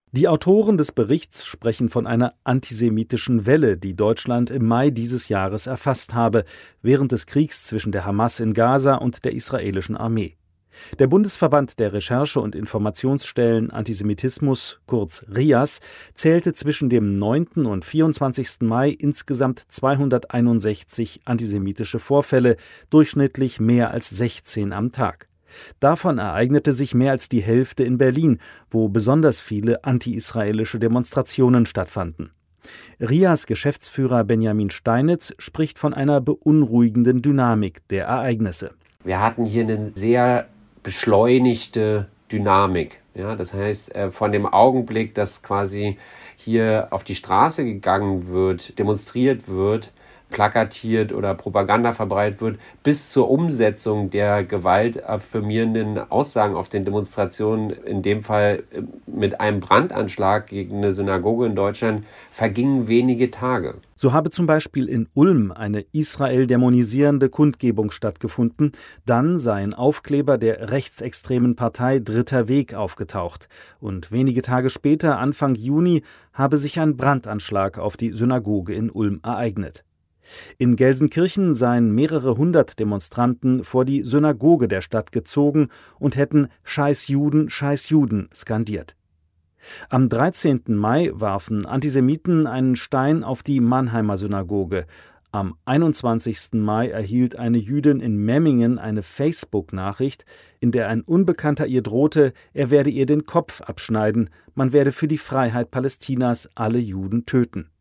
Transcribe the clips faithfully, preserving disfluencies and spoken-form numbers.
Die Autoren des Berichts sprechen von einer antisemitischen Welle, die Deutschland im Mai dieses Jahres erfasst habe, während des Kriegs zwischen der Hamas in Gaza und der israelischen Armee. Der Bundesverband der Recherche- und Informationsstellen Antisemitismus, kurz RIAS, zählte zwischen dem neunten und vierundzwanzigsten Mai insgesamt zweihunderteinundsechzig antisemitische Vorfälle, durchschnittlich mehr als sechzehn am Tag. Davon ereignete sich mehr als die Hälfte in Berlin, wo besonders viele anti-israelische Demonstrationen stattfanden. RIAS Geschäftsführer Benjamin Steinitz spricht von einer beunruhigenden Dynamik der Ereignisse. Wir hatten hier eine sehr beschleunigte Dynamik. Ja, das heißt, von dem Augenblick, dass quasi hier auf die Straße gegangen wird, demonstriert wird, plakatiert oder Propaganda verbreitet wird, bis zur Umsetzung der gewaltaffirmierenden Aussagen auf den Demonstrationen, in dem Fall mit einem Brandanschlag gegen eine Synagoge in Deutschland, vergingen wenige Tage. So habe zum Beispiel in Ulm eine Israel-dämonisierende Kundgebung stattgefunden, dann seien Aufkleber der rechtsextremen Partei Dritter Weg aufgetaucht. Und wenige Tage später, Anfang Juni, habe sich ein Brandanschlag auf die Synagoge in Ulm ereignet. In Gelsenkirchen seien mehrere hundert Demonstranten vor die Synagoge der Stadt gezogen und hätten »Scheiß Juden, Scheiß Juden« skandiert. Am dreizehnten Mai warfen Antisemiten einen Stein auf die Mannheimer Synagoge. Am einundzwanzigsten Mai erhielt eine Jüdin in Memmingen eine Facebook-Nachricht, in der ein Unbekannter ihr drohte, er werde ihr den Kopf abschneiden, man werde für die Freiheit Palästinas alle Juden töten.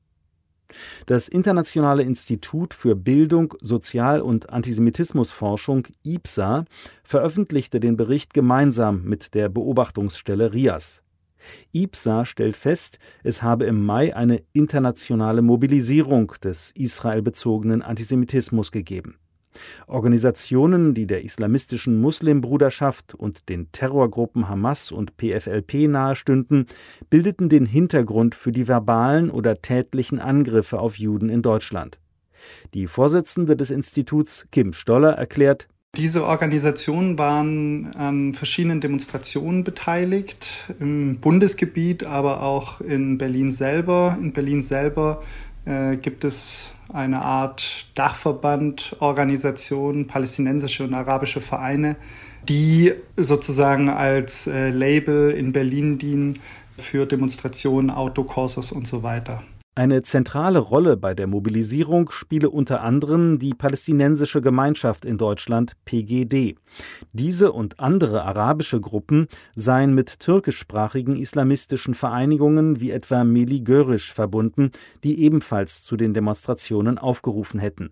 Das Internationale Institut für Bildung, Sozial- und Antisemitismusforschung I P S A veröffentlichte den Bericht gemeinsam mit der Beobachtungsstelle RIAS. I P S A stellt fest, es habe im Mai eine internationale Mobilisierung des israelbezogenen Antisemitismus gegeben. Organisationen, die der islamistischen Muslimbruderschaft und den Terrorgruppen Hamas und P F L P nahestünden, bildeten den Hintergrund für die verbalen oder tätlichen Angriffe auf Juden in Deutschland. Die Vorsitzende des Instituts, Kim Stoller, erklärt: Diese Organisationen waren an verschiedenen Demonstrationen beteiligt, im Bundesgebiet, aber auch in Berlin selber. In Berlin selber äh, gibt es eine Art Dachverband, Organisation, palästinensische und arabische Vereine, die sozusagen als äh, Label in Berlin dienen für Demonstrationen, Autokursus und so weiter. Eine zentrale Rolle bei der Mobilisierung spiele unter anderem die palästinensische Gemeinschaft in Deutschland, P G D. Diese und andere arabische Gruppen seien mit türkischsprachigen islamistischen Vereinigungen wie etwa Meli Görisch verbunden, die ebenfalls zu den Demonstrationen aufgerufen hätten.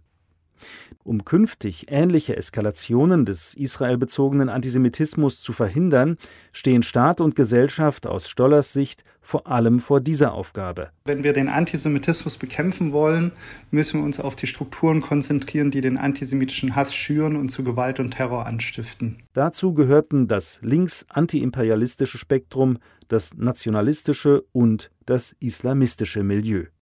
Um künftig ähnliche Eskalationen des israelbezogenen Antisemitismus zu verhindern, stehen Staat und Gesellschaft aus Stollers Sicht vor allem vor dieser Aufgabe. Wenn wir den Antisemitismus bekämpfen wollen, müssen wir uns auf die Strukturen konzentrieren, die den antisemitischen Hass schüren und zu Gewalt und Terror anstiften. Dazu gehörten das links-antiimperialistische Spektrum, das nationalistische und das islamistische Milieu.